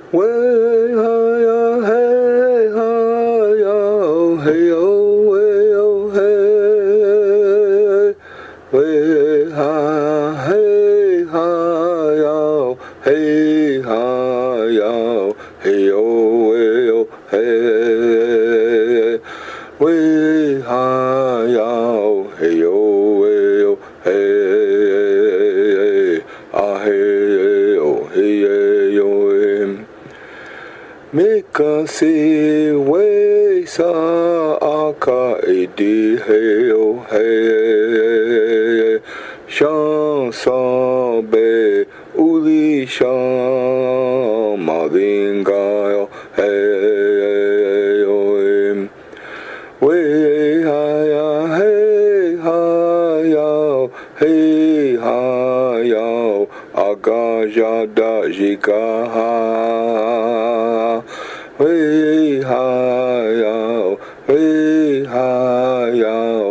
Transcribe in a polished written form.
way ha hey ha yo hey yo hey way ha hey ha yo hey ha yo hey yo hey way ha yo hey yo hey ah hey yo hey yo Mika si way sa aka edi hey oh hey chanson be uli chan mavinga hey oh way ha ya hey ha ya hey ha ya agaja da jika ha hey ha ya hey ha ya